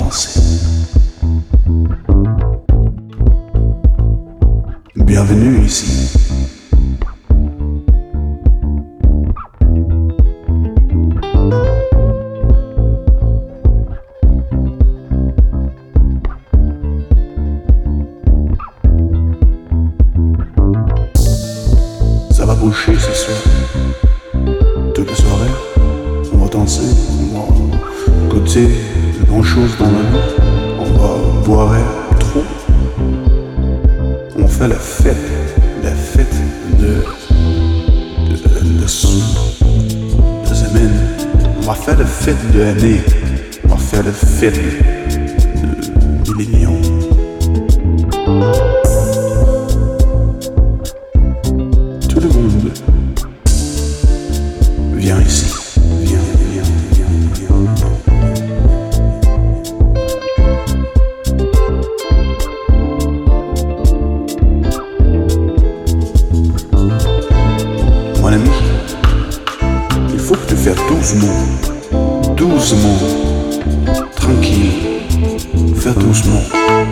danser. Bienvenue ici. Ça va boucher ce soir. Toute la soirée, on va danser, on va goûter de bonnes choses dans la vie, on va boire trop. On fait la fête de semaine. On va faire la fête de l'année. On va faire la fête de millénium. Tout le monde viens ici. Viens. Mon ami, il faut que tu fasses doucement, tranquille, faire doucement.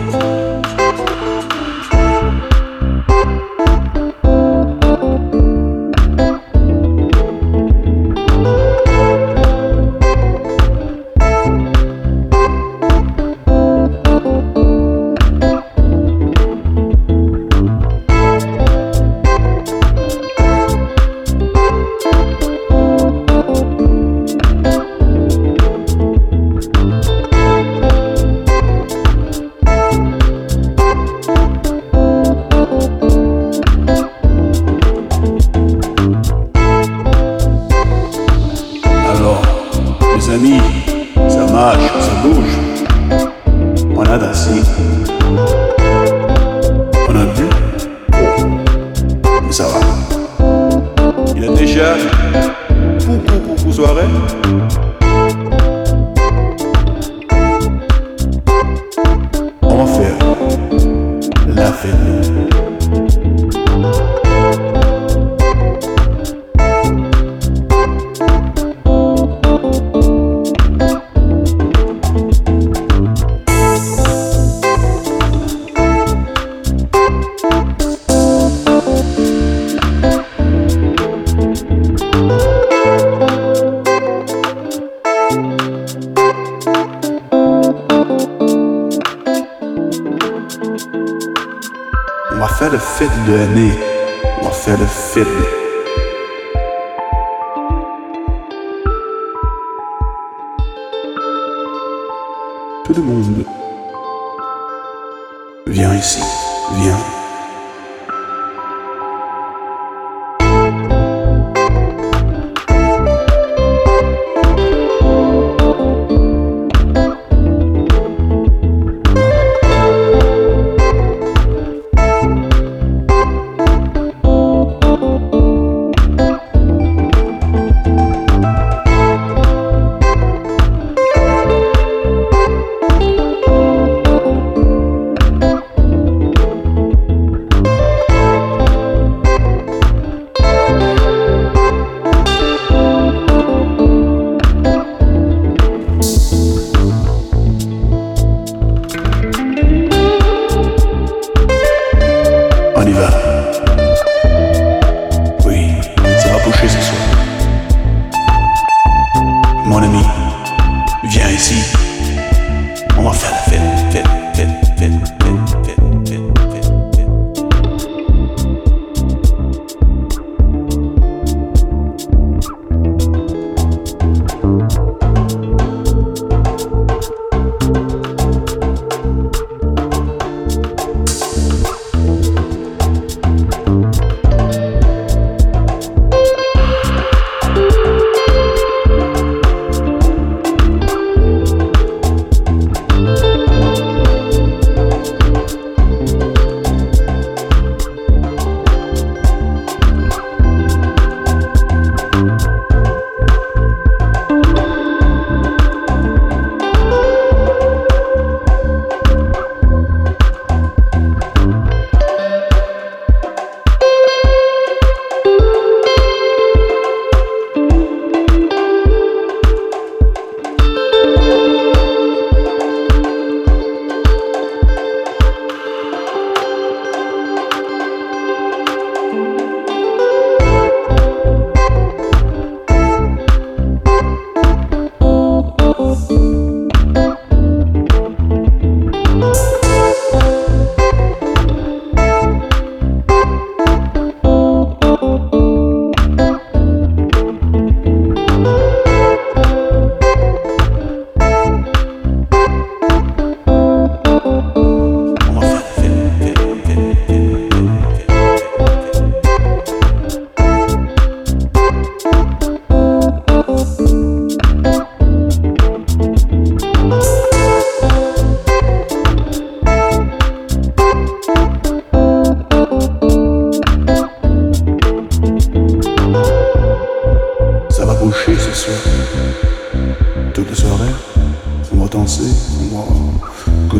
Les amis, ça marche, ça bouge. On a dansé. On a bu. Mais ça va. Il a déjà pour soirée. On va faire la fête. On va faire la fête de l'année. On va faire la fête. Tout le monde viens ici. Viens. On y va. Oui, ça va boucher ce soir. Mon ami, viens ici. On va faire la fête.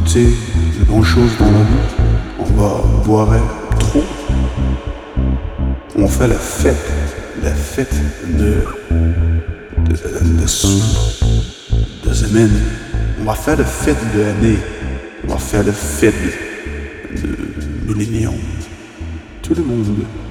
goûter de bonnes choses dans la vie. On va boire trop. On fait la fête de semaine. On va faire la fête de l'année. On va faire la fête de millénium. Tout le monde